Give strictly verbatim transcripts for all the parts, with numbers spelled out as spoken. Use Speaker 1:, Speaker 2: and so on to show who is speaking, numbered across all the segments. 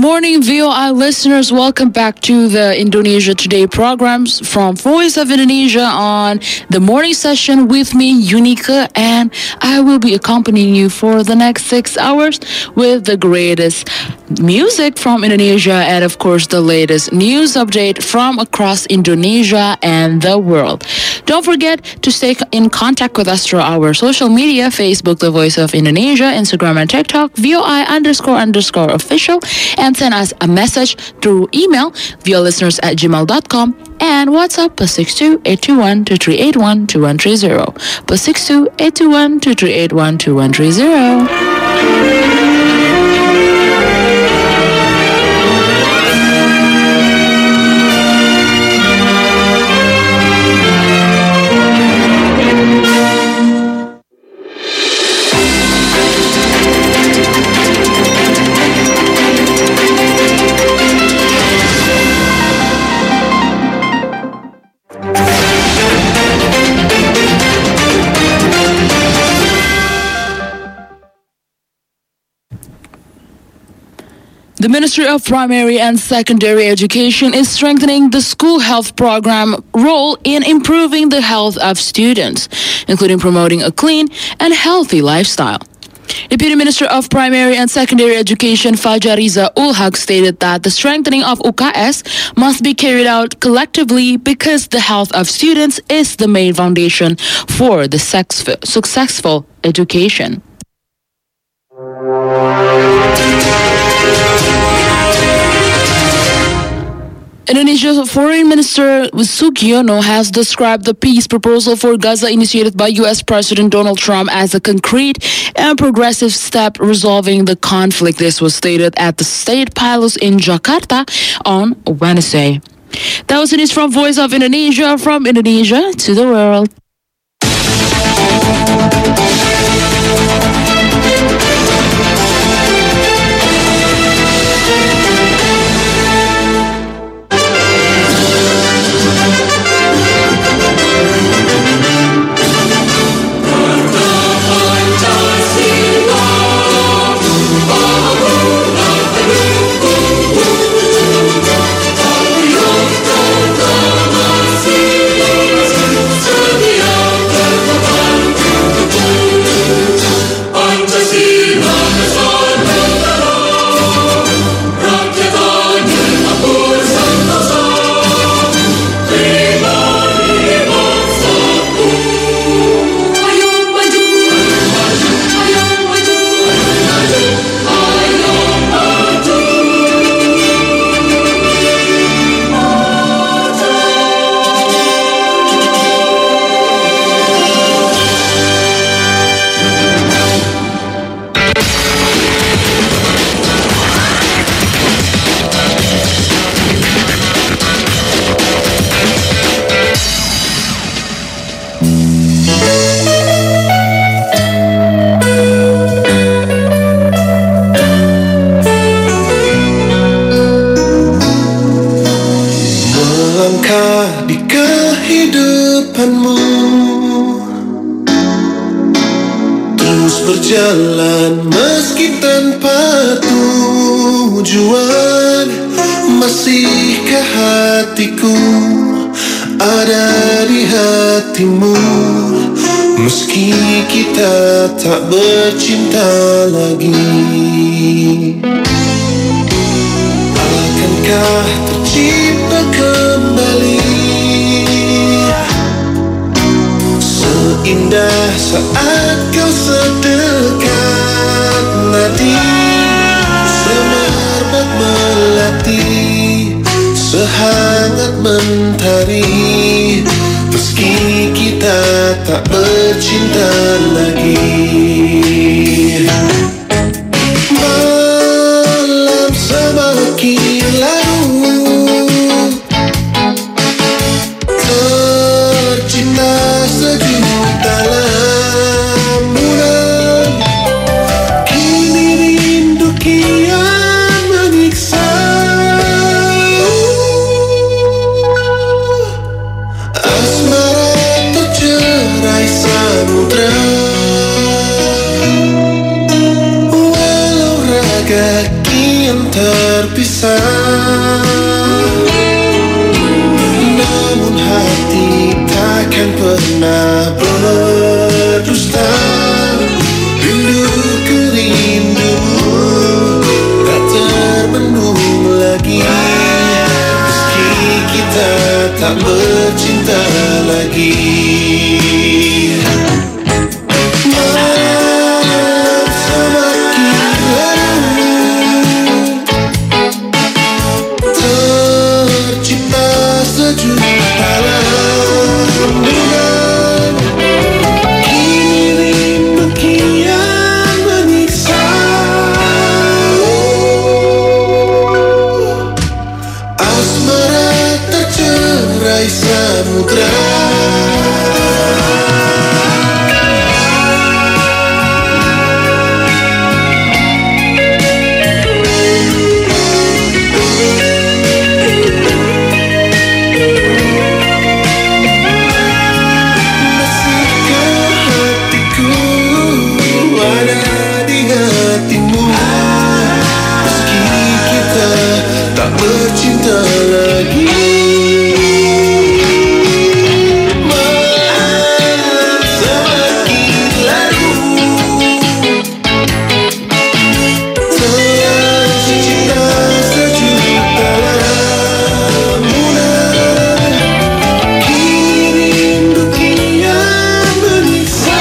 Speaker 1: morning, V O I listeners. Welcome back to the Indonesia Today programs from Voice of Indonesia on the morning session with me, Unika, and I will be accompanying you for the next six hours with the greatest music from Indonesia and, of course, the latest news update from across Indonesia and the world. Don't forget to stay in contact with us through our social media, Facebook, The Voice of Indonesia, Instagram and TikTok, V O I underscore underscore official, and send us a message through email, voalisteners at gmail dot com, and WhatsApp plus six two eight two one two three eight one two one three zero plus six two eight two one two three eight one two one three zero. The Ministry of Primary and Secondary Education is strengthening the school health program role in improving the health of students, including promoting a clean and healthy lifestyle. Deputy Minister of Primary and Secondary Education Fajariza Ulhaq stated that the strengthening of U K S must be carried out collectively because the health of students is the main foundation for the successful education. Indonesia's Foreign Minister Sugiono has described the peace proposal for Gaza initiated by U S President Donald Trump as a concrete and progressive step resolving the conflict. This was stated at the State Palace in Jakarta on Wednesday. That was the news from Voice of Indonesia, from Indonesia to the world.
Speaker 2: Berjalan meski tanpa tujuan, masihkah hatiku ada di hatimu, meski kita tak bercinta lagi. Akankah tercipta kembali seindah saat kau sedekat nadi, semerbak melati, sehangat mentari, meski kita tak bercinta lagi. Malam semakin larut, tercipta sejuta lamunan, kini rindu kian menyiksa. Asmara tercerai samudra, bercinta lagi. Malam semakin larut, tercipta sejuta lamunan. Kini rindu kian menyiksa, asmara tercerai samudra. Bercinta lagi. Malam semakin larut, tercipta sejuta lamunan. Kini rindu kian menyiksa,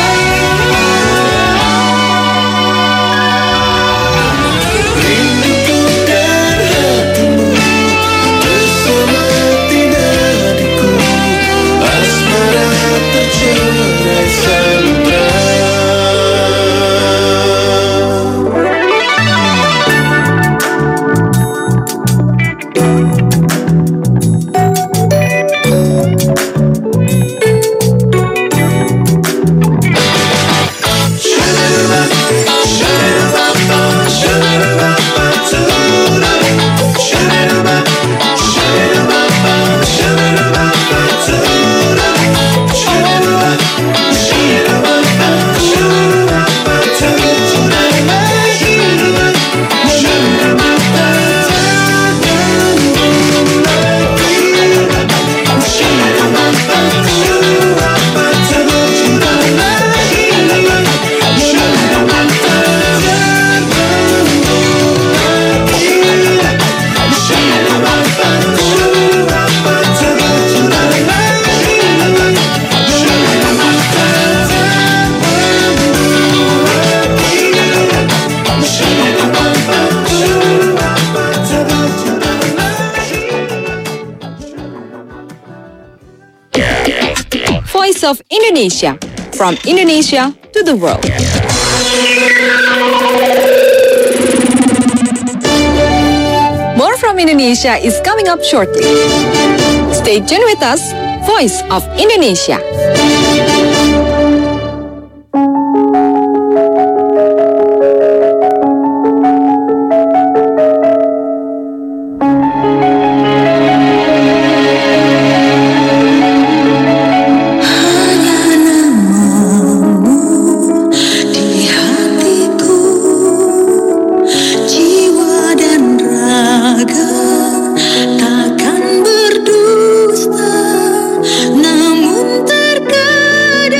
Speaker 2: rindukan hatimu bersama tinadiku, asmara tercerai samudra.
Speaker 3: Voice of Indonesia, from Indonesia to the world. More from Indonesia is coming up shortly. Stay tuned with us, Voice of Indonesia.
Speaker 4: Takkan berdusta, namun terkadang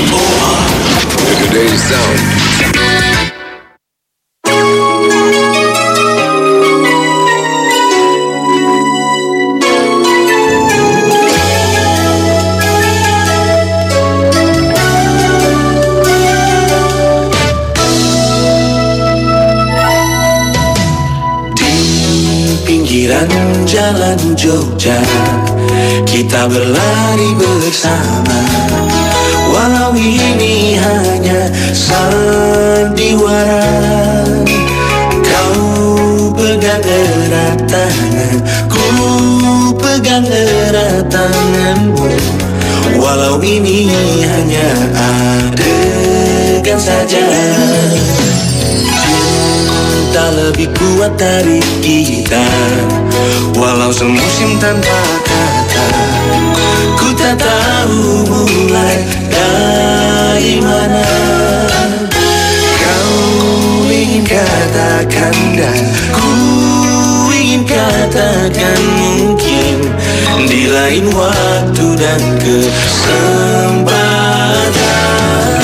Speaker 2: Today's sound.
Speaker 4: Pinggiran jalan Jogja, kita berlari bersama. Walau ini hanya sandiwara, kau pegang erat tangan, ku pegang erat tanganmu. Walau ini hanya adegan saja, cinta lebih kuat dari kita. Walau semusim tanpa kata, ku tak tahu mulai dari mana. Kau ingin katakan dan ku ingin katakan, mungkin di lain waktu dan kesempatan.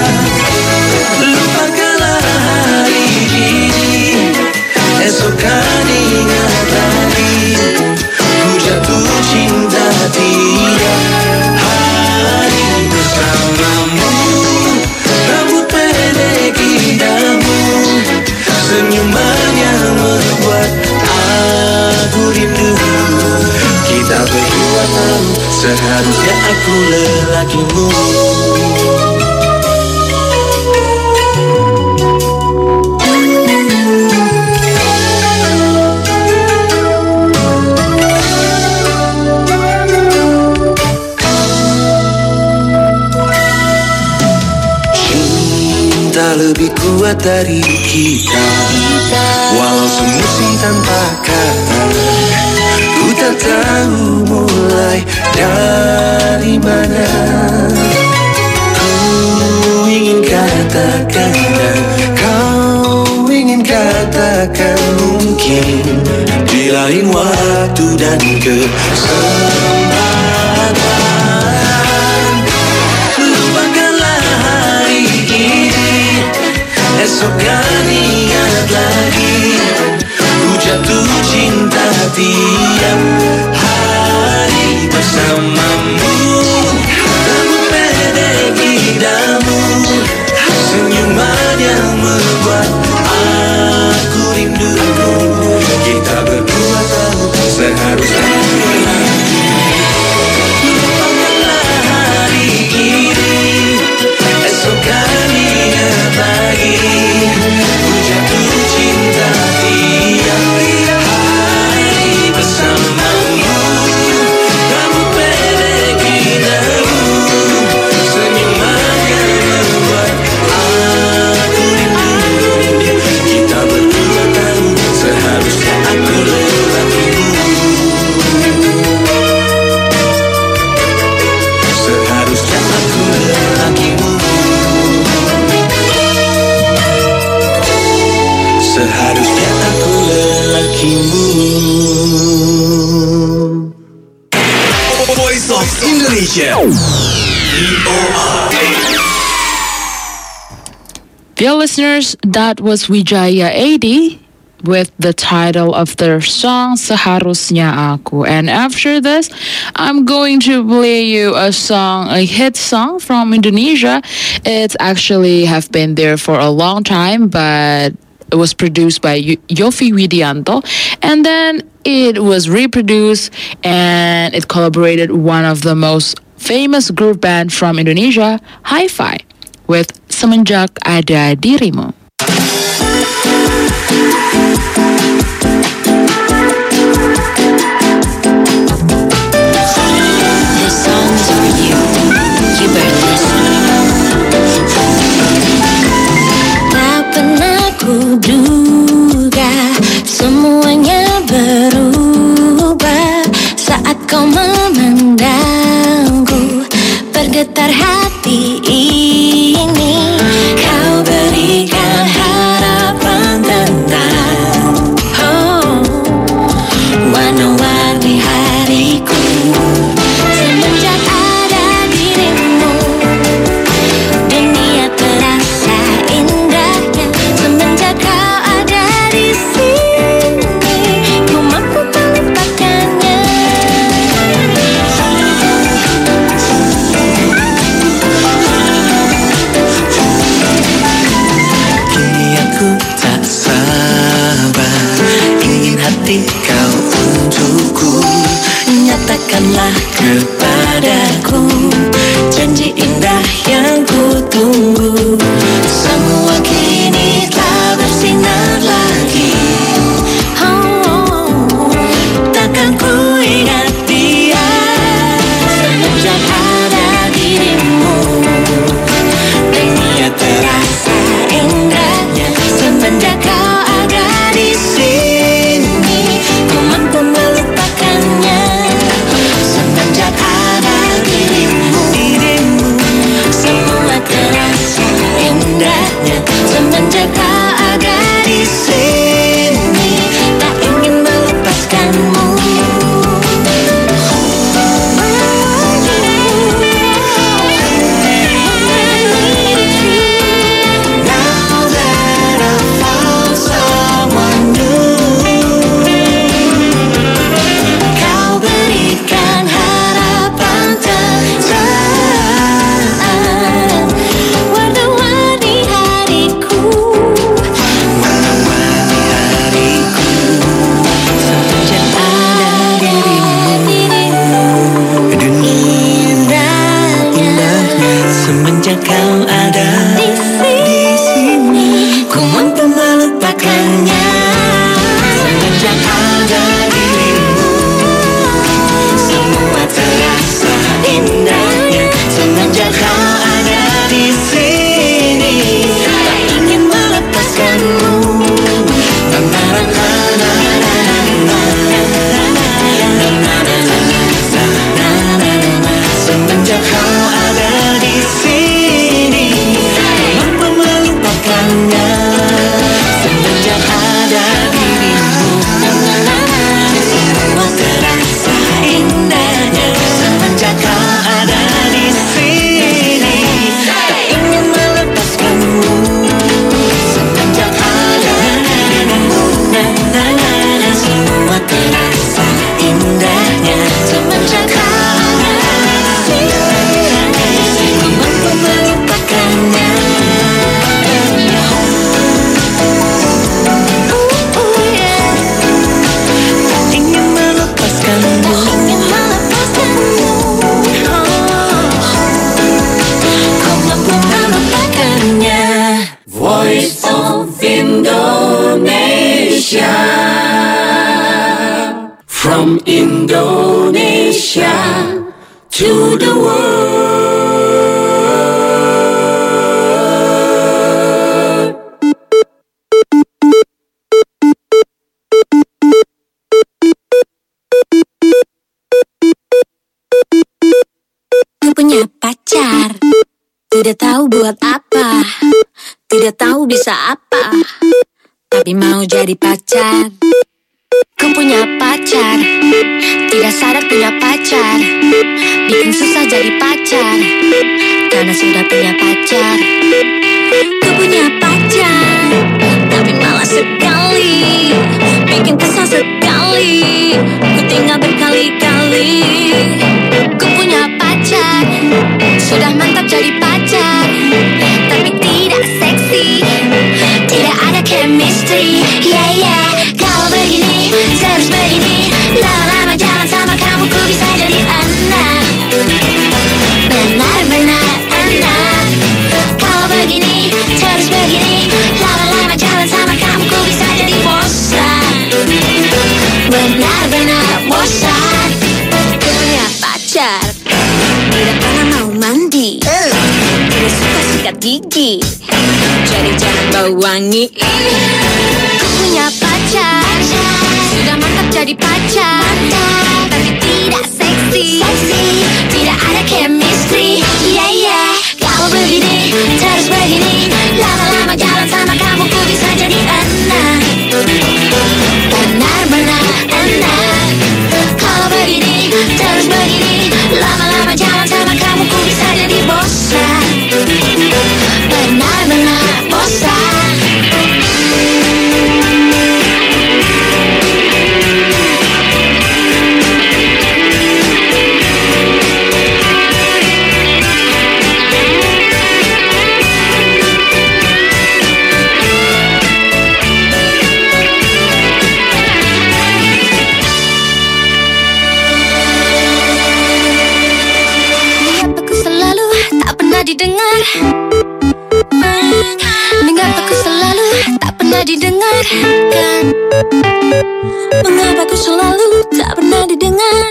Speaker 4: Lupakanlah hari ini, esok kan ingat lagi, ku jatuh cinta tiap hari bersamamu. Rambut pendek indahmu, senyuman yang membuat aku rindu. Kita berdua tahu seharusnya aku lelakimu. Lebih kuat dari kita, walau semusim tanpa kata, ku tak tahu mulai dari mana. Ku ingin katakan dan kau ingin katakan, mungkin di lain waktu dan kesempatan. Lupakanlah hari ini, esok kan ingat lagi, ku jatuh cinta tiap hari bersamamu. Rambut pendek indahmu, senyuman yang membuat aku rindu. Kita berdua tahu seharusnya lagi. Lupakanlah hari ini, esok kan ingat lagi, ku jatuh cinta tiap hari bersamamu. Rambut pendek indahmu, senyuman yang membuat aku rindu. Kita berdua tahu seharusnya aku lelakimu. Seharusnya aku lelakimu. Seharusnya aku lelakimu.
Speaker 2: Voice of Indonesia.
Speaker 1: Dear listeners, that was Wijaya A D with the title of their song Seharusnya Aku. And after this, I'm going to play you a song, a hit song from Indonesia. It's actually have been there for a long time, but it was produced by y- Yovie Widianto, and then it was reproduced and it collaborated one of the most famous group band from Indonesia, Hi-Fi, with Semenjak Ada Dirimu.
Speaker 5: This song's for you. You better listen. Tak pernah kuduga semuanya berubah saat kau memandangku. Bergetar hati ini, kau berikan
Speaker 4: kau ada di sini, ku mampu melupakannya. Semenjak ada dirimu, semua terasa indahnya. Semenjak kau ada di sini, tak ingin melepaskanmu. Na na na na na na na na na na na. Semenjak kau ada di sini, tak mampu melupakannya. Semenjak ada dirimu, semua terasa indahnya. Semenjak kau ada di sini, tak ingin melepaskanmu. Semenjak ada dirimu, semua terasa indahnya. Semenjak kau ada di sini, ku mampu melupakannya. Tak ingin melepaskanmu. Ku mampu melupakannya. Voice of Indonesia, from Indonesia to the world.
Speaker 5: Ku punya pacar, tidak tahu buat apa, tidak tahu bisa apa, tapi mau jadi pacar. Ku punya pacar, tidak sadar punya pacar, bikin susah jadi pacar, karena sudah punya pacar. Ku punya pacar, tapi malas sekali, bikin kesal sekali, ku tinggal berkali-kali. Ku punya pacar, sudah mantap jadi pacar, tapi tidak seksi, tidak ada chemistry. Yeah yeah, kalau begini terus begini, lama-lama jalan sama kamu ku bisa jadi anak, benar-benar anak. Kalau begini terus begini, lama-lama jalan sama kamu ku bisa jadi bosan, benar-benar bosan. Ku punya pacar, tidak pernah mau mandi, tidak suka sikat gigi, jadi jangan bau wangi. Ku punya pacar, sudah mantap jadi pacar, tapi tidak seksi, tidak ada chemistry. Yeah yeah, kalau begini terus begini, lama-lama jalan sama kamu ku bisa jadi anak, benar-benar anak. Kalau begini terus begini, lama-lama jalan sama kamu ku bisa jadi bosan, benar-benar bosan. Mengapa ku selalu tak pernah didengar? Mengapa ku selalu tak pernah didengarkan? Mengapa ku selalu tak pernah didengar?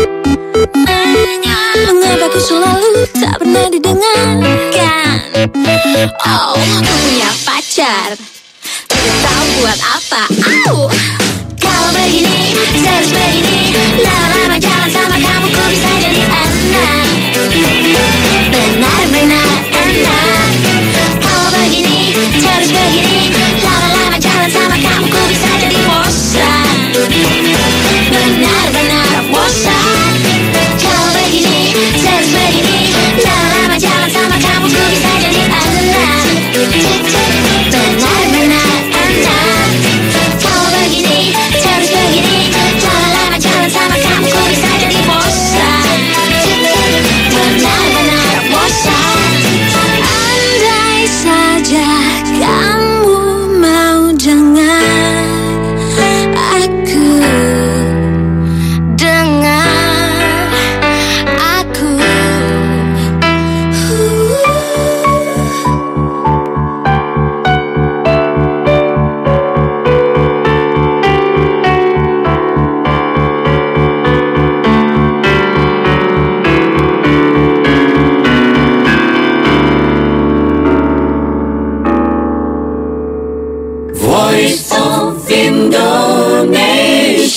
Speaker 5: Mengapa ku selalu tak pernah didengarkan? Oh, ku punya pacar, tidak tahu buat apa. Au. Kalau begini terus begini, lama-lama jalan sama kamu ku bisa jadi anak, benar-benar anak. Kalau begini terus begini, lama-lama jalan sama kamu ku bisa jadi bosan, benar-benar bosan. Kalau begini terus begini, lama-lama jalan sama kamu ku bisa jadi anak,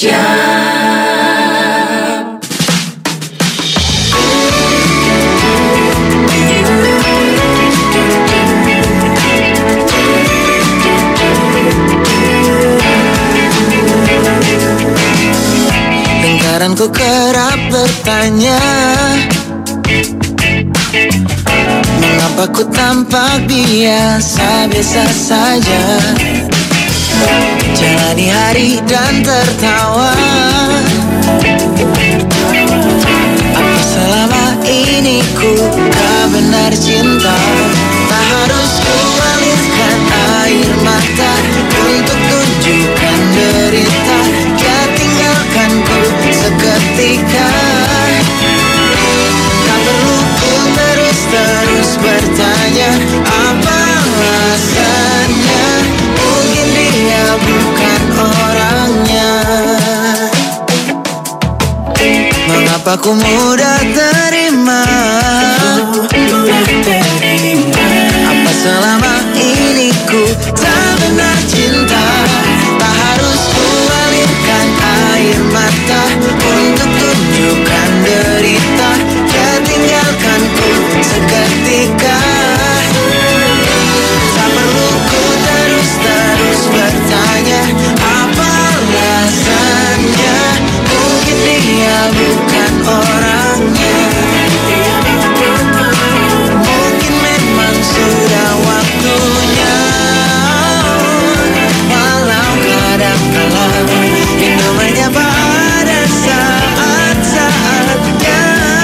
Speaker 4: Indonesia.
Speaker 6: Lingkaranku kerap bertanya, mengapa ku tampak biasa-biasa saja, jalani hari dan tertawa. Apa selama ini ku tak benar cinta? Tak harus ku alirkan air mata untuk tunjukkan derita. Dia tinggalkan ku seketika. Tak perlu ku terus-terus bertanya apa alasannya. Mungkin dia bukan orangnya. Mengapa ku mudah terima? Apa selama ini ku tak benar cinta? Tak harus ku alirkan air mata untuk tunjukkan derita. Dia tinggalkan ku seketika. Tak perlu ku terus-terus bertanya apa alasannya. Mungkin dia bukan orangnya. Mungkin memang sudah waktunya. Walau kadang-kala itu menyapa pada saat-saatnya.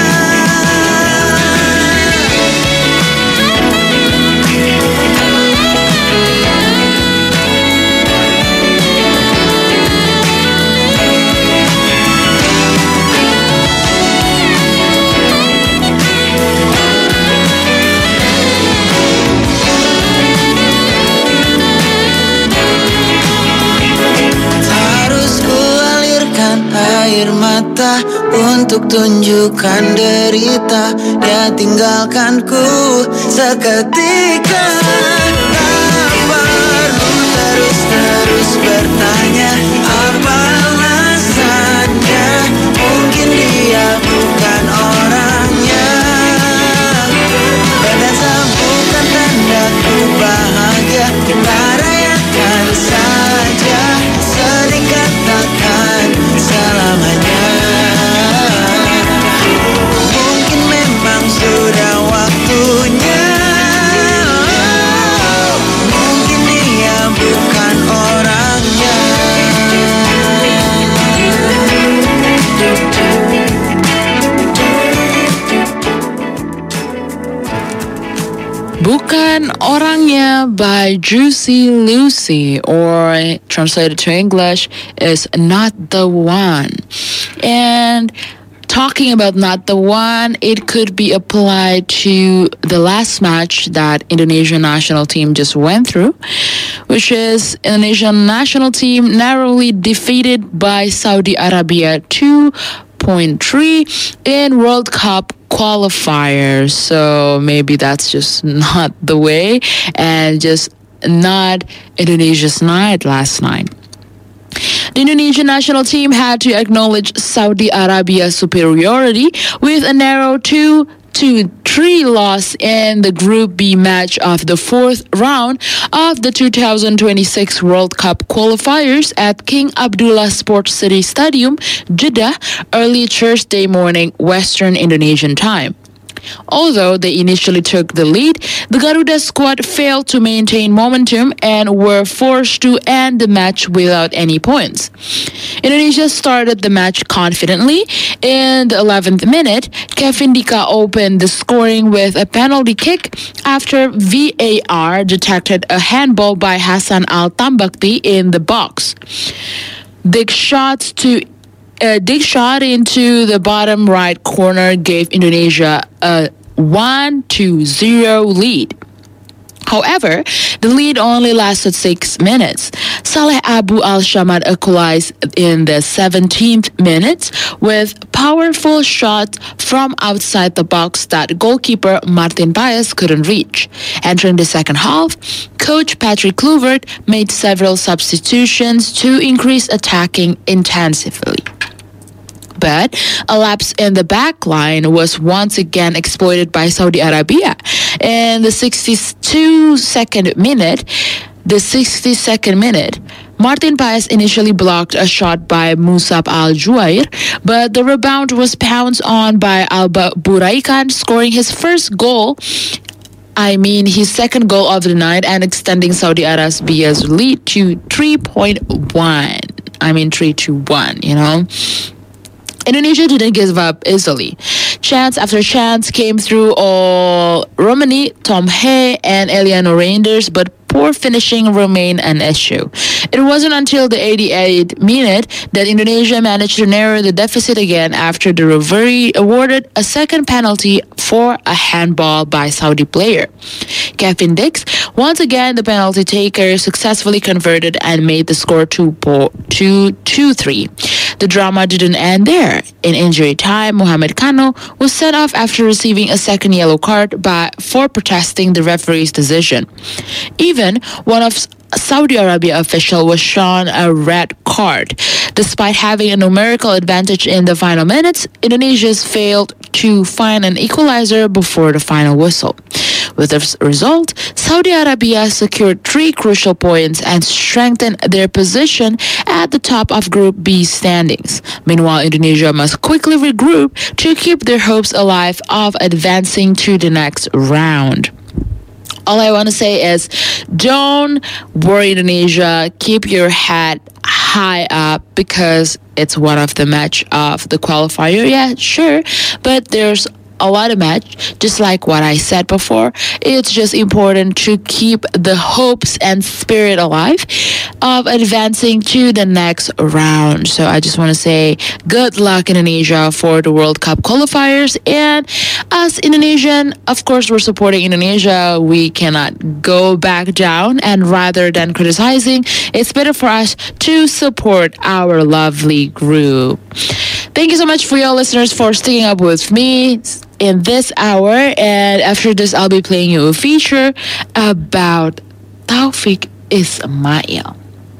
Speaker 6: Air mata untuk tunjukkan derita. Dia tinggalkan ku seketika. Tak perlu terus-terus bertanya apa alasannya. Mungkin dia bukan orangnya. Berdansa bukan tanda ku bahagia. Kita rayakan saja, sedih katakan selamanya. Mungkin memang sudah waktunya. Mungkin dia bukan orangnya.
Speaker 1: Bukan Orangnya by Juicy Lucy, or translated to English is Not the One. And talking about not the one, it could be applied to the last match that Indonesian national team just went through, which is Indonesian national team narrowly defeated by Saudi Arabia two point three in World Cup qualifiers. So maybe that's just not the way, and just not Indonesia's night last night. The Indonesian national team had to acknowledge Saudi Arabia's superiority with a narrow two to three loss in the Group B match of the fourth round of the two thousand twenty-six World Cup qualifiers at King Abdullah Sports City Stadium, Jeddah, early Thursday morning Western Indonesian time. Although they initially took the lead, the Garuda squad failed to maintain momentum and were forced to end the match without any points. Indonesia started the match confidently. In the eleventh minute, Kevin Dika opened the scoring with a penalty kick after V A R detected a handball by Hassan Al-Tambakti in the box. Dick shots to A dig shot into the bottom right corner gave Indonesia a one to zero lead. However, The lead only lasted six minutes. Saleh Abu Al-Shamad equalized in the seventeenth minute with powerful shot from outside the box that goalkeeper Martin Paes couldn't reach. Entering the second half, coach Patrick Kluivert made several substitutions to increase attacking intensively. But a lapse in the back line was once again exploited by Saudi Arabia. In the sixty-second minute, the sixty-second minute, Martin Paes initially blocked a shot by Musab Al-Juair, but the rebound was pounced on by Alba Buraikan, scoring his first goal I mean, his second goal of the night and extending Saudi Arabia's lead to three point one. I mean, three to one, you know. Indonesia didn't give up easily. Chance after chance came through all Romani, Tom Hay, and Eliano Reinders, but poor finishing remained an issue. It wasn't until the eighty-eighth minute that Indonesia managed to narrow the deficit again after the referee awarded a second penalty for a handball by Saudi player. Kevin Dix, once again the penalty taker, successfully converted and made the score two two three. The drama didn't end there. In injury time, Mohamed Kano was sent off after receiving a second yellow card by, for protesting the referee's decision. Even one of Saudi Arabia official was shown a red card. Despite having a numerical advantage in the final minutes, Indonesia failed to find an equalizer before the final whistle. With the result, Saudi Arabia secured three crucial points and strengthened their position at the top of Group B standings. Meanwhile, Indonesia must quickly regroup to keep their hopes alive of advancing to the next round. All I want to say is, don't worry, Indonesia. Keep your head high up because it's one of the match of the qualifier. Yeah, sure, but there's a lot of match. Just like what I said before, it's just important to keep the hopes and spirit alive of advancing to the next round. So I just want to say good luck, Indonesia, for the World Cup qualifiers. And as Indonesian, of course, we're supporting Indonesia. We cannot go back down, and rather than criticizing, it's better for us to support our lovely group. Thank you so much for your listeners for sticking up with me in this hour, and after this I'll be playing you a feature about Taufik Ismail.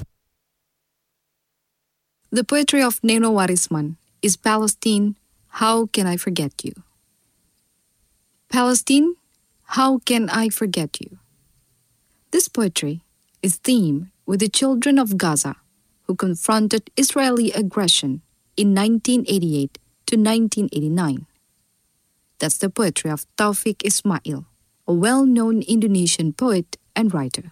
Speaker 3: The poetry of Neno Warisman is Palestine, How Can I Forget You? Palestine, how can I forget you? This poetry is themed with the children of Gaza who confronted Israeli aggression in nineteen eighty-eight to nineteen eighty-nine. That's the poetry of Taufik Ismail, a well-known Indonesian poet and writer.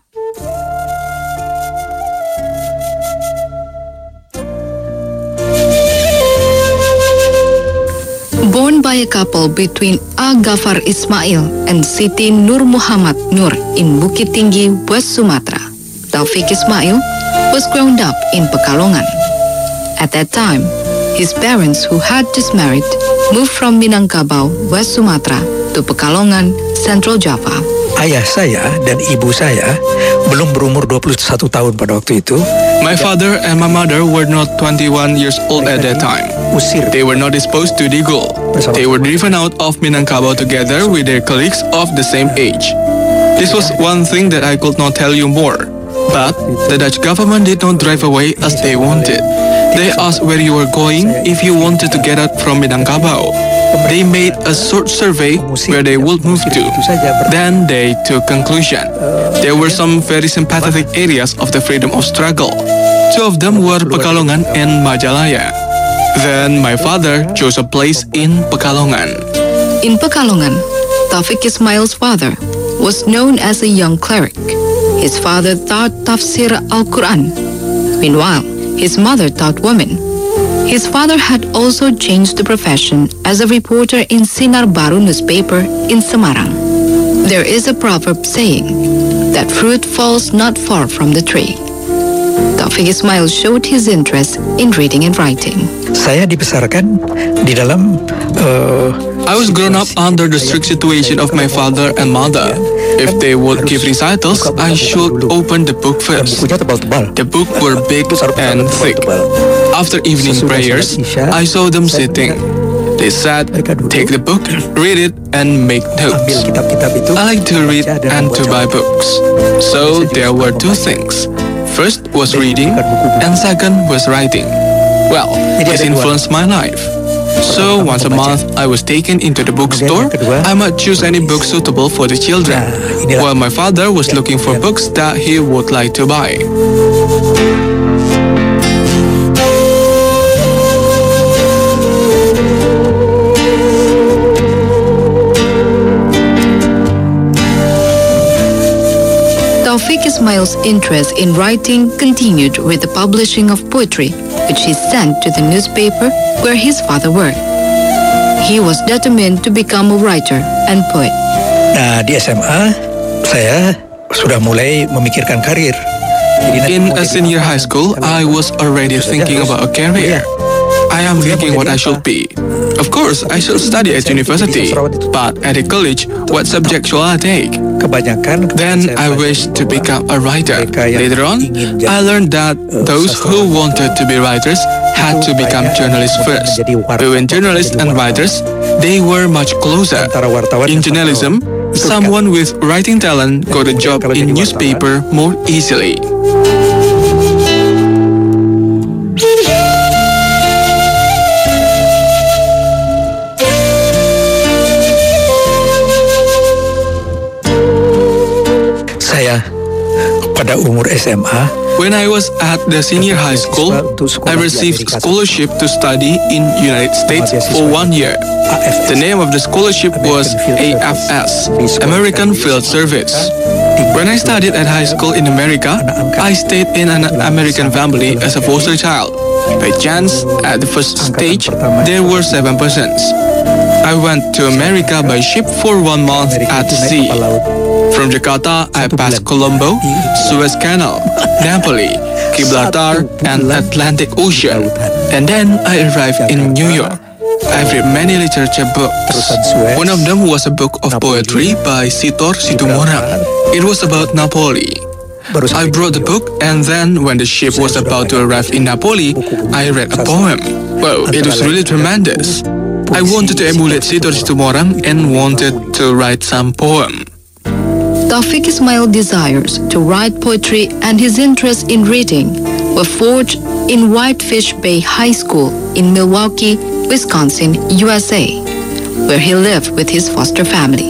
Speaker 3: Born by a couple between A. Ghafar Ismail and Siti Nur Muhammad Nur in Bukit Tinggi, West Sumatra, Taufik Ismail was grown up in Pekalongan. At that time, his parents, who had just married, moved from Minangkabau, West Sumatra, to Pekalongan, Central Java.
Speaker 7: Ayah saya dan ibu saya belum berumur dua puluh satu tahun pada waktu itu.
Speaker 8: My father and my mother were not twenty-one years old at that time. They were not disposed to the goal. They were driven out of Minangkabau together with their colleagues of the same age. This was one thing that I could not tell you more. But the Dutch government did not drive away as they wanted. They asked where you were going if you wanted to get out from Minangkabau. They made a short survey where they would move to. Then they took conclusion. There were some very sympathetic areas of the freedom of struggle. Two of them were Pekalongan and Majalaya. Then my father chose a place in Pekalongan.
Speaker 3: In Pekalongan, Taufik Ismail's father was known as a young cleric. His father taught tafsir Al-Quran. Meanwhile, his mother taught women. His father had also changed the profession as a reporter in Sinar Baru newspaper in Semarang. There is a proverb saying that fruit falls not far from the tree. Taufik Ismail showed his interest in reading and writing.
Speaker 7: Saya dibesarkan di dalam uh,
Speaker 8: I was grown up under the strict situation of my father and mother. If they would give recitals, I should open the book first. The book were big and thick. After evening prayers, I saw them sitting. They sat, take the book, read it, and make notes. I like to read and to buy books. So there were two things. First was reading, and second was writing. Well, this influenced my life. So once a month, I was taken into the bookstore. I might choose any book suitable for the children, while my father was looking for books that he would like to buy.
Speaker 3: Taufik Ismail's interest in writing continued with the publishing of poetry, which he sent to the newspaper where his father worked. He was determined to become a writer and poet.
Speaker 7: Nah, di S M A, saya sudah mulai memikirkan karir.
Speaker 8: In a senior high school, I was already thinking about a career. I am thinking what I should be. Of course, I should study at university, but at a college, what subject shall I take? Then I wished to become a writer. Later on, I learned that those who wanted to be writers had to become journalists first. Between journalists and writers, they were much closer. In journalism, someone with writing talent got a job in newspaper more easily.
Speaker 7: Saya pada umur S M A,
Speaker 8: when I was at the senior high school, I received scholarship to study in United States for one year. The name of the scholarship was A F S, American Field Service. When I studied at high school in America, I stayed in an American family as a foster child. By chance, at the first stage, there were seven persons. I went to America by ship for one month at sea. From Jakarta, I passed Colombo, Suez Canal, Napoli, Gibraltar, and Atlantic Ocean. And then I arrived in New York. I've read many literature books. One of them was a book of poetry by Sitor Situmorang. It was about Napoli. I brought the book, and then when the ship was about to arrive in Napoli, I read a poem. Well, it was really tremendous. I wanted to emulate Sitor Situmorang and wanted to write some poem.
Speaker 3: Taufik Ismail's desires to write poetry and his interest in reading were forged in Whitefish Bay High School in Milwaukee, Wisconsin, U S A, where he lived with his foster family.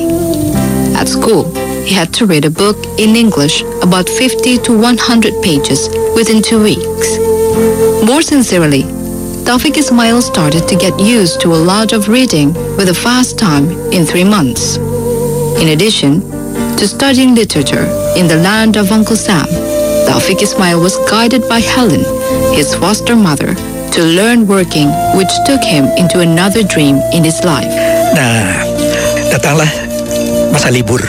Speaker 3: At school, he had to read a book in English about fifty to one hundred pages within two weeks. More sincerely, Taufik Ismail started to get used to a lot of reading with a fast time in three months. In addition to studying literature in the land of Uncle Sam, Taufik Ismail was guided by Helen, his foster mother, to learn working, which took him into another dream in his life.
Speaker 7: Nah, datanglah masa libur.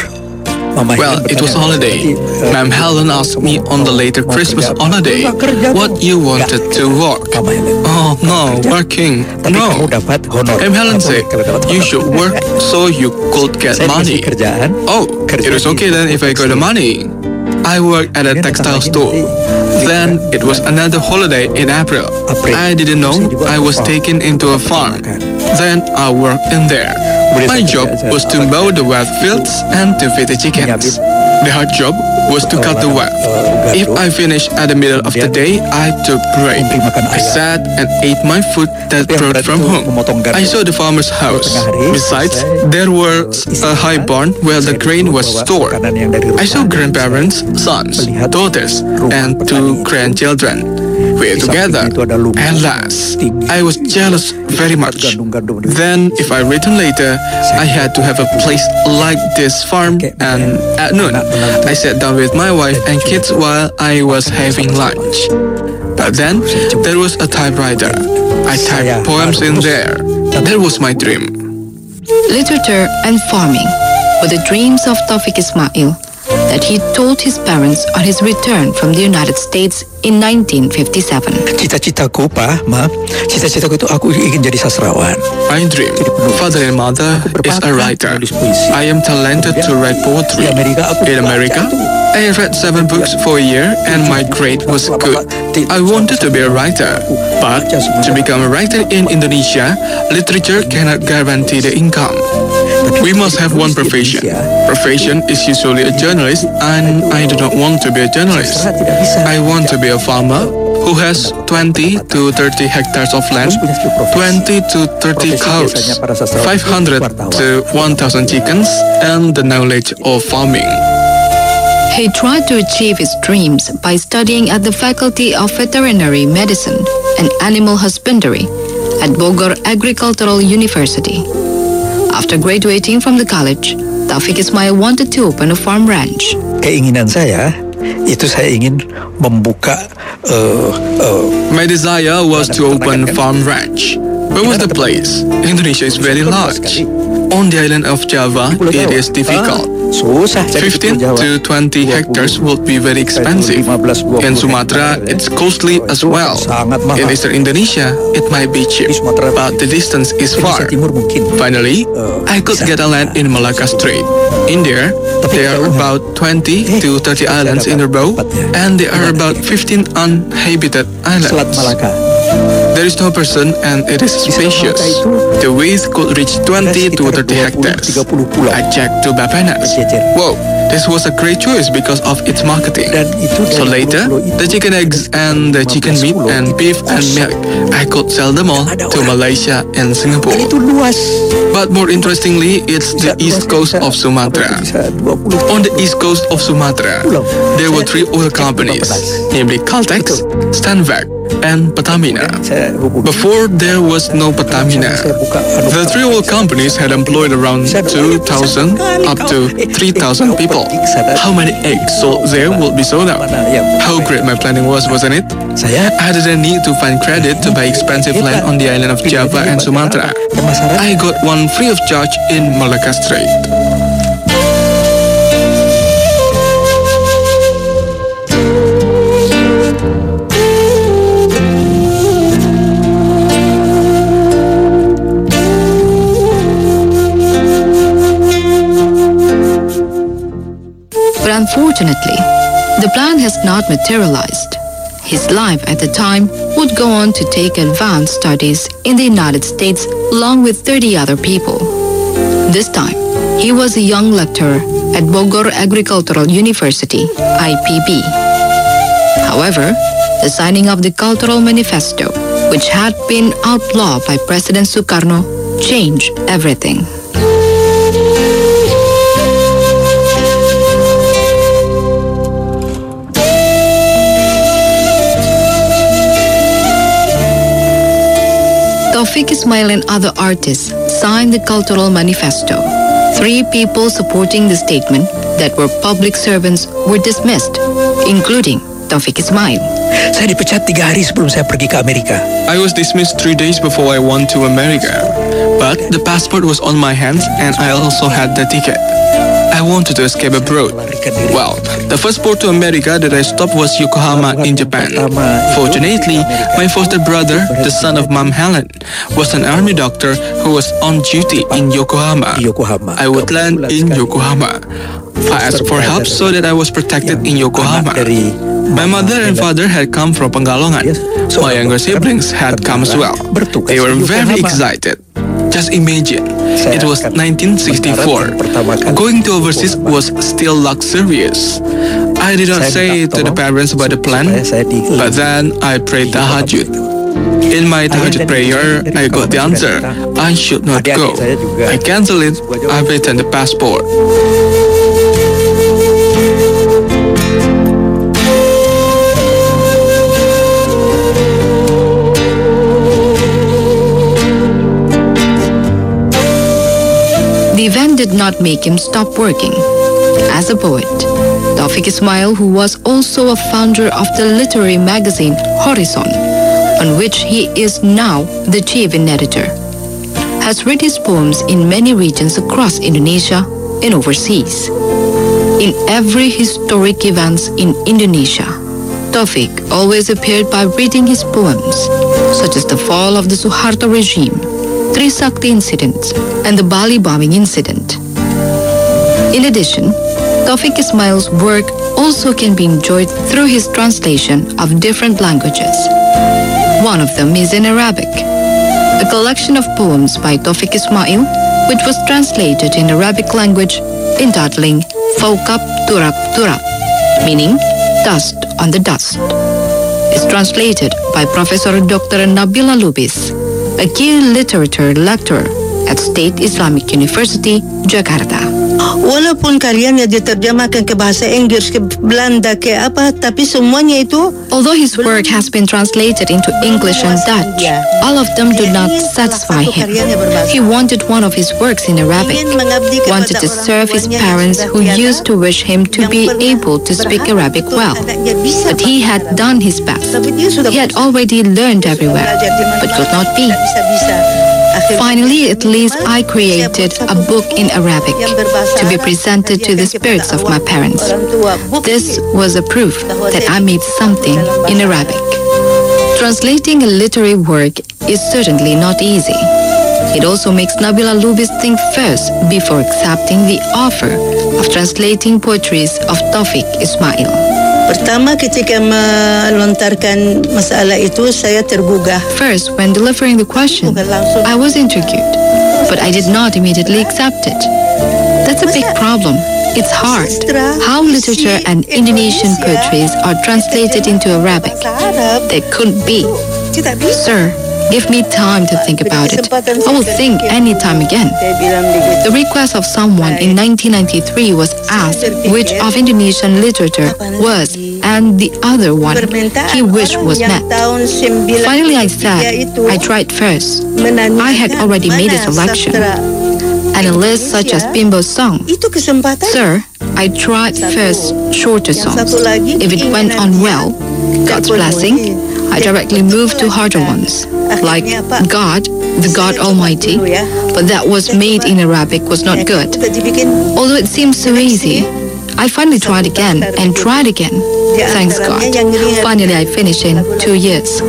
Speaker 8: Well, it was holiday. Ma'am Helen asked me on the later Christmas holiday what you wanted to work. Oh, no, working. No. Ma'am Helen said, you should work so you could get money. Oh, it was okay then if I got the money. I worked at a textile store. Then it was another holiday in April. I didn't know I was taken into a farm. Then I worked in there. My job was to mow the wet fields and to feed the chickens. The hard job was to cut the web. If I finished at the middle of the day, I took break. I sat and ate my food that brought from home. I saw the farmer's house. Besides, there was a high barn where the grain was stored. I saw grandparents, sons, daughters, and two grandchildren. We ate together. At last, I was jealous very much. Then, if I returned later, I had to have a place like this farm, and at noon, I sat down with my wife and kids while I was having lunch. But then, there was a typewriter. I typed poems in there. That was my dream.
Speaker 3: Literature and farming were the dreams of Taufik Ismail, that he told his parents on his return from the United States in nineteen fifty-seven.
Speaker 7: Cita-citaku, Pa, Ma, cita-citaku itu aku ingin jadi sastrawan.
Speaker 8: I dream. Father and mother is a writer. I am talented to write poetry. In America, I read seven books for a year and my grade was good. I wanted to be a writer, but to become a writer in Indonesia, literature cannot guarantee the income. We must have one profession. Profession is usually a journalist, and I do not want to be a journalist. I want to be a farmer who has twenty to thirty hectares of land, twenty to thirty cows, five hundred to one thousand chickens, and the knowledge of farming.
Speaker 3: He tried to achieve his dreams by studying at the Faculty of Veterinary Medicine and Animal Husbandry at Bogor Agricultural University. After graduating from the college, Taufik Ismail wanted to open a farm ranch.
Speaker 7: Keinginan saya itu saya ingin membuka. Uh, uh,
Speaker 8: My desire was to open farm ranch. Where was the place? Indonesia is very large. On the island of Java, it is difficult. fifteen to twenty hectares would be very expensive. In Sumatra, it's costly as well. In eastern Indonesia, it might be cheap, but the distance is far. Finally, I could get a land in Malacca Strait. In there, there are about twenty to thirty islands in a row, and there are about fifteen uninhabited islands. There is no person and it is spacious. The width could reach twenty to thirty hectares. I checked to Bapenas. Whoa, this was a great choice because of its marketing. So later, the chicken eggs and the chicken meat and beef and milk, I could sell them all to Malaysia and Singapore. But more interestingly, it's the east coast of Sumatra. On the east coast of Sumatra, there were three oil companies, namely Caltex, Stanvac, and Pertamina. Before, there was no Pertamina. The three oil companies had employed around two thousand up to three thousand people. How many eggs sold there would be sold out? How great my planning was, wasn't it? I didn't need to find credit to buy expensive land on the island of Java and Sumatra. I got one free of charge in Malacca Strait.
Speaker 3: Unfortunately, the plan has not materialized. His life at the time would go on to take advanced studies in the United States along with thirty other people. This time, he was a young lecturer at Bogor Agricultural University, I P B. However, the signing of the Cultural Manifesto, which had been outlawed by President Sukarno, changed everything. Taufik Ismail and other artists signed the Cultural Manifesto. Three people supporting the statement that were public servants were dismissed, including Taufik Ismail.
Speaker 7: Saya dipecat tiga hari sebelum saya pergi ke Amerika.
Speaker 8: I was dismissed three days before I went to America. But the passport was on my hands and I also had the ticket. I wanted to escape abroad. Well, the first port to America that I stopped was Yokohama in Japan. Fortunately, my foster brother, the son of Mom Helen, was an army doctor who was on duty in Yokohama. I would land in Yokohama. I asked for help so that I was protected in Yokohama. My mother and father had come from Pengalongan. My younger siblings had come as well. They were very excited. Just imagine, it was nineteen sixty-four. Going to overseas was still luxurious. I did not say to the parents about the plan, but then I prayed tahajjud. In my tahajjud prayer, I got the answer. I should not go. I cancelled it. I returned the passport.
Speaker 3: The event did not make him stop working. As a poet, Taufik Ismail, who was also a founder of the literary magazine Horizon, on which he is now the chief editor, has read his poems in many regions across Indonesia and overseas. In every historic events in Indonesia, Taufik always appeared by reading his poems, such as the fall of the Suharto regime, Trisakti incident, and the Bali bombing incident. In addition, Taufik Ismail's work also can be enjoyed through his translation of different languages. One of them is in Arabic, a collection of poems by Taufik Ismail, which was translated in Arabic language entitling Fawqab Turab Turab, meaning dust on the dust. It's translated by Professor Doctor Nabila Lubis, a key literature lecturer at State Islamic University, Jakarta.
Speaker 9: Walaupun karyanya diterjemahkan ke bahasa Inggris, ke Belanda, ke apa, tapi semuanya itu.
Speaker 3: Although his work has been translated into English and Dutch, all of them do not satisfy him. He wanted one of his works in Arabic, wanted to serve his parents who used to wish him to be able to speak Arabic well. But he had done his best. He had already learned everywhere, but could not be. Finally, at least I created a book in Arabic to be presented to the spirits of my parents. This was a proof that I made something in Arabic. Translating a literary work is certainly not easy. It also makes Nabila Lubis think first before accepting the offer of translating poetries of Taufik Ismail.
Speaker 9: Pertama ketika melontarkan masalah itu, saya tergugah.
Speaker 3: First, when delivering the question, I was intrigued, but I did not immediately accept it. That's a big problem. It's hard. How literature and Indonesian poetries are translated into Arabic. They couldn't be. Sir, give me time to think about it. I will think any time again. The request of someone in nineteen ninety-three was asked which of Indonesian literature was, and the other one he wished was met. Finally I said, I tried first. I had already made a selection. And a list such as Bimbo's song. Sir, I tried first shorter songs. If it went on well, God's blessing, I directly moved to harder ones, like God, the God Almighty, but that was made in Arabic was not good. Although it seemed so easy, I finally tried again and tried again. Thanks God. Finally I finished in two years.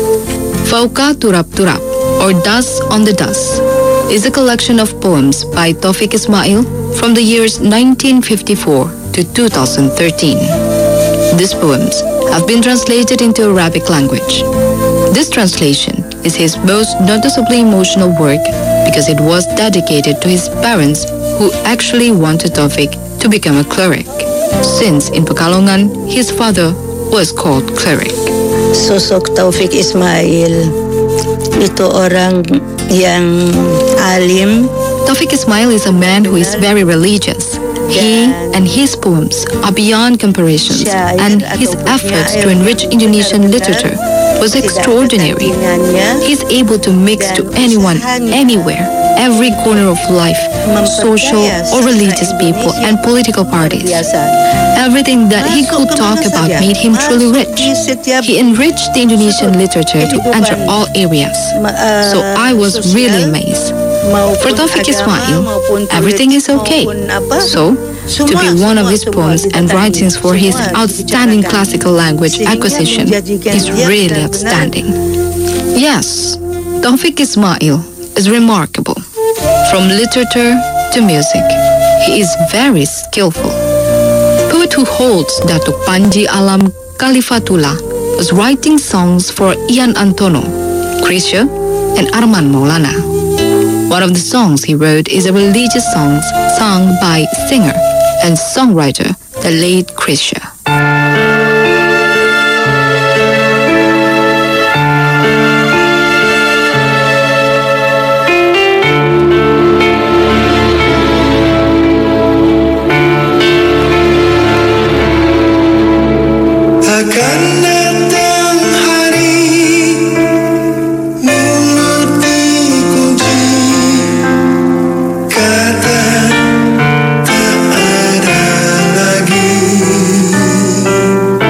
Speaker 3: Fawqa Turab Turab, or Dust on the Dust, is a collection of poems by Taufik Ismail from the years nineteen fifty-four to two thousand thirteen. These poems have been translated into Arabic language. This translation is his most noticeably emotional work because it was dedicated to his parents who actually wanted Taufik to become a cleric, since in Pekalongan his father was called cleric.
Speaker 9: Sosok Taufik Ismail itu orang yang alim.
Speaker 3: Taufik Ismail is a man who is very religious. He and his poems are beyond comparisons, and his efforts to enrich Indonesian literature was extraordinary. He's able to mix to anyone, anywhere, every corner of life, social or religious people and political parties. Everything that he could talk about made him truly rich. He enriched the Indonesian literature to enter all areas. So I was really amazed. For Taufik Ismail, everything is okay. So, to be one of his poems and writings for his outstanding classical language acquisition is really outstanding. Yes, Taufik Ismail is remarkable. From literature to music, he is very skillful. Poet who holds Datuk Panji Alam Kalifatullah was writing songs for Ian Antono, Krisha, and Arman Maulana. One of the songs he wrote is a religious song sung by singer and songwriter, the late Krisha.
Speaker 6: Kata tak ada lagi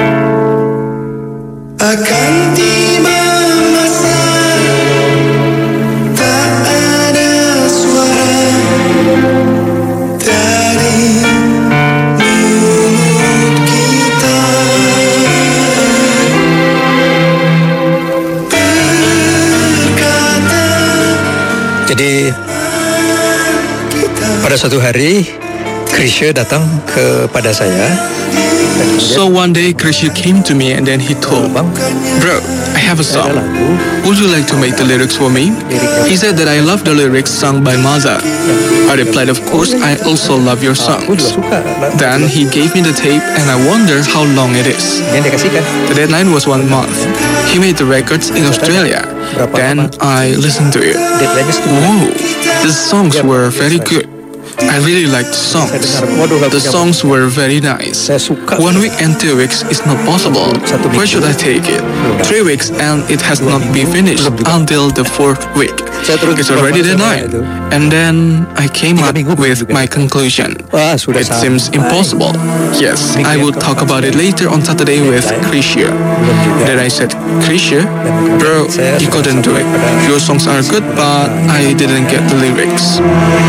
Speaker 7: Suatu hari Krisya datang kepada saya.
Speaker 8: So one day Krisya came to me and then he told, "Bro, I have a song. Would you like to make the lyrics for me?" He said that I love the lyrics sung by Maza. I replied, "Of course, I also love your songs." Then he gave me the tape and I wonder how long it is. The deadline was one month. He made the records in Australia. Then I listened to it. Whoa, the songs were very good. I really liked the songs. The songs were very nice. One week and two weeks is not possible. Where should I take it? Three weeks and it has not been finished until the fourth week. It's already deadline. And then I came up with my conclusion. It seems impossible. Yes, I will talk about it later on Saturday with Krisya. Then I said, "Krisya, bro, you couldn't do it. Your songs are good, but I didn't get the lyrics."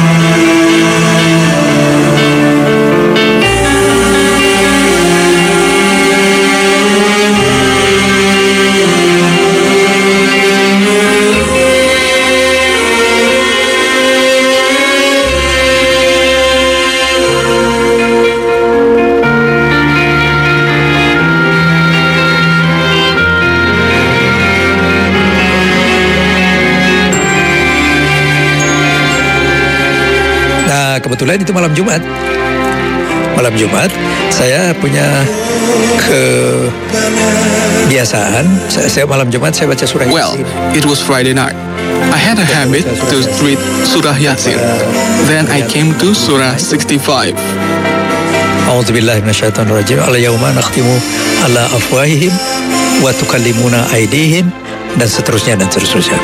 Speaker 7: Kebetulan itu malam Jumat. Malam Jumat saya punya kebiasaan. Saya, saya malam Jumat saya baca surah Yasin.
Speaker 8: Well, it was Friday night. I had a habit to read surah Yasin. Then I came to surah sixty-five.
Speaker 7: A'udzubillahi minasyaitonirrajim. Al-yauma nakhtimu ala afwahihim wa tukallimuna aydihim, dan seterusnya dan seterusnya.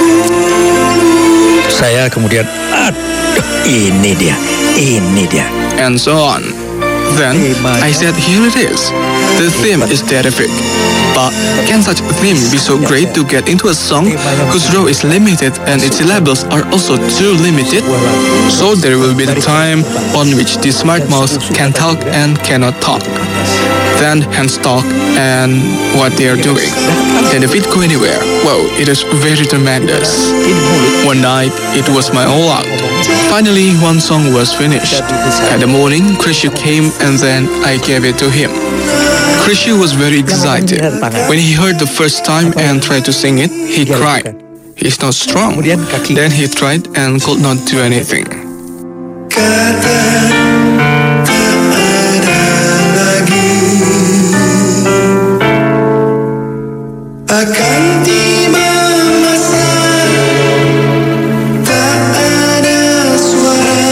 Speaker 7: Saya kemudian, aduh, ini dia, ini dia.
Speaker 8: And so on. Then I said, here it is. The theme is terrific. But can such a theme be so great to get into a song whose row is limited and its syllables are also too limited? So there will be the time on which the smart mouse can talk and cannot talk. Then hands talk and what they are doing. Can the feet go anywhere? Wow, it is very tremendous. One night, it was my all out. Finally, one song was finished. At the morning, Krisya came and then I gave it to him. Krisya was very excited. When he heard the first time and tried to sing it, he cried. He's not strong. Then he tried and could not do anything.
Speaker 6: Akan tiba masa tak ada suara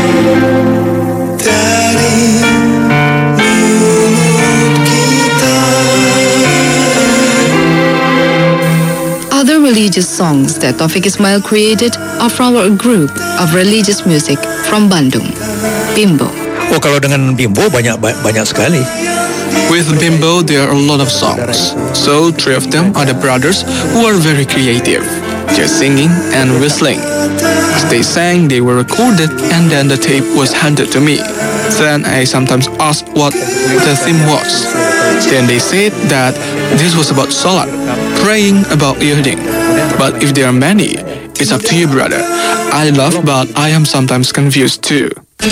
Speaker 6: dari mulut kita.
Speaker 3: Other religious songs that Taufik Ismail created are from a group of religious music from Bandung, Bimbo.
Speaker 7: Oh, kalau dengan Bimbo banyak banyak sekali.
Speaker 8: With Bimbo, there are a lot of songs. So, three of them are the brothers who are very creative. They're singing and whistling. As they sang, they were recorded and then the tape was handed to me. Then I sometimes asked what the theme was. Then they said that this was about salat, praying about eating. But if there are many, it's up to you, brother. I love, but I am sometimes confused too.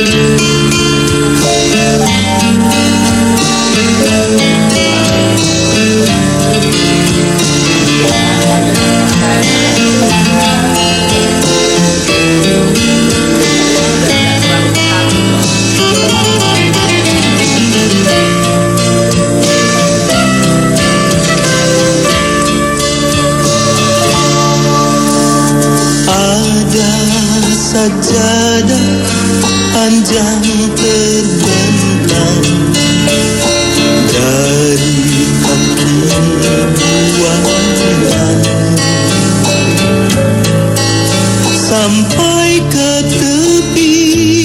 Speaker 6: Sajadah panjang terbentang dari kaki buangan sampai ke tepi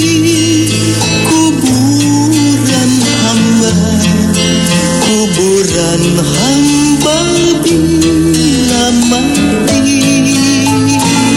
Speaker 6: kuburan hamba, kuburan hamba bila mati.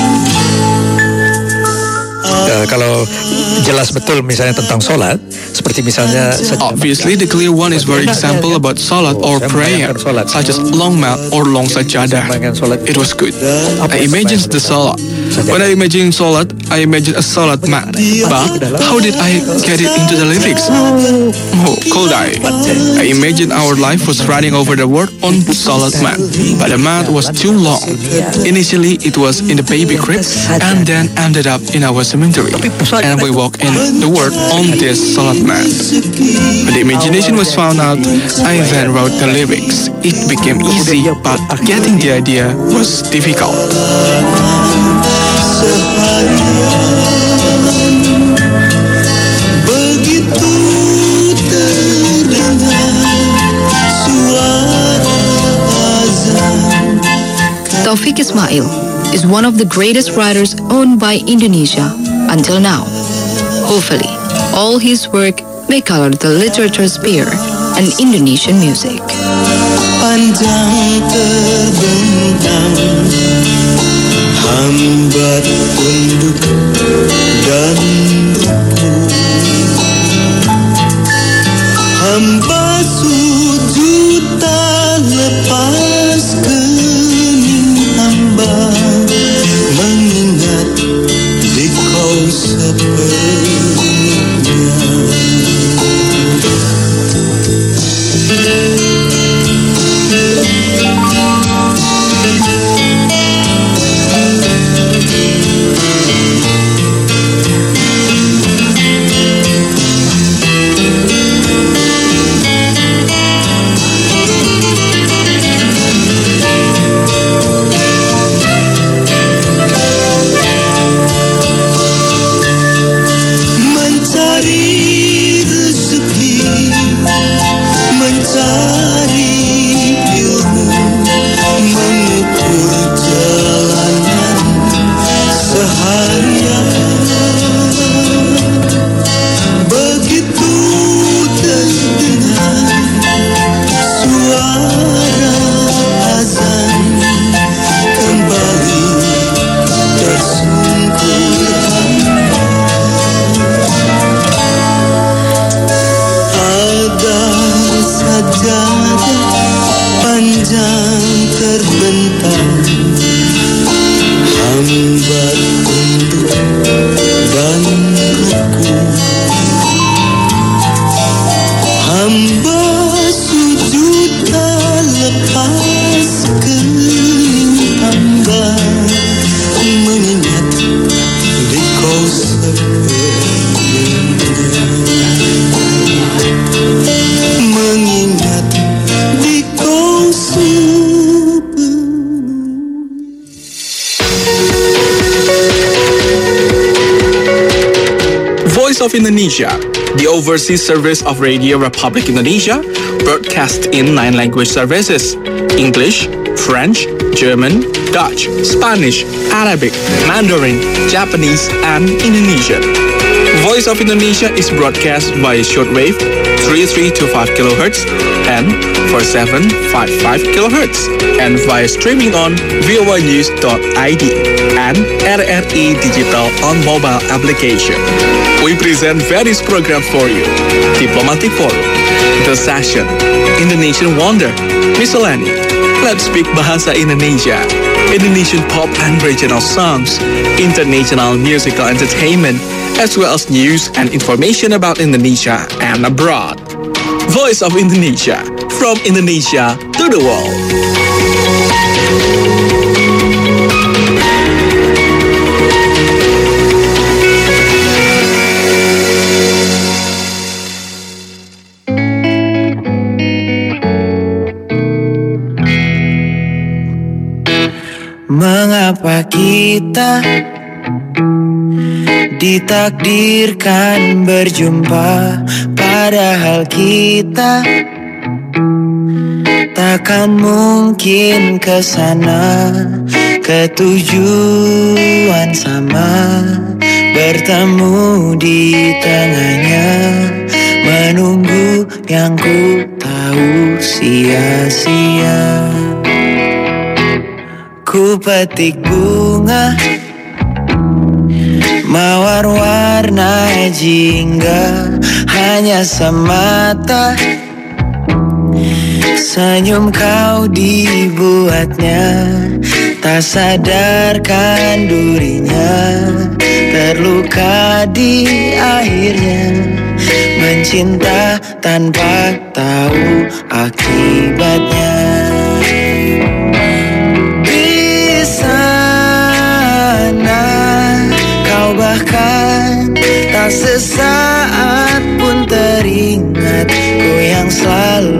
Speaker 7: Kalau jelas betul misalnya tentang sholat, seperti Seperti misalnya
Speaker 8: Obviously, the clear one is very example about salat or prayer, such as long mat or long sajadah. It was good. I imagined the salat. When I imagine salat, I imagine a salat mat. But how did I get it into the lyrics? Oh, could I? I imagine our life was running over the word on salat mat, but the mat was too long. Initially, it was in the baby crib, and then ended up in our cemetery. And we walk in the word on this salat mat. When the imagination was found out, I then wrote the lyrics. It became easy, but getting the idea was difficult.
Speaker 3: Taufik Ismail is one of the greatest writers owned by Indonesia until now. Hopefully, all his work may color the literature sphere and Indonesian music.
Speaker 6: Panjang terbentang, hambat tunduk dan rukun, hamba sujud tak lepas kening hamba, mengingat di kau sepenuhnya.
Speaker 8: Of Indonesia, the overseas service of Radio Republic Indonesia, broadcast in nine language services: English, French, German, Dutch, Spanish, Arabic, Mandarin, Japanese, and Indonesian. Voice of Indonesia is broadcast via shortwave three three two five kilohertz and four seven five five kilohertz, and via streaming on v o a news dot i d and R R I Digital on mobile application. We present various programs for you: Diplomatic Forum, The Session, Indonesian Wonder, Miscellany, Let's Speak Bahasa Indonesia, Indonesian pop and regional songs, international musical entertainment, as well as news and information about Indonesia and abroad. Voice of Indonesia, from Indonesia to the world.
Speaker 10: Mengapa kita ditakdirkan berjumpa, padahal kita takkan mungkin ke sana, ke tujuan sama, bertemu di tengahnya, menunggu yang ku tahu sia-sia. Ku petik bunga Mawar warna jingga hanya semata. Senyum kau dibuatnya, tak sadarkan durinya. Terluka di akhirnya, mencinta tanpa tahu akibatnya. Di sana kau bahkan tak sesaat pun teringat, ku yang selalu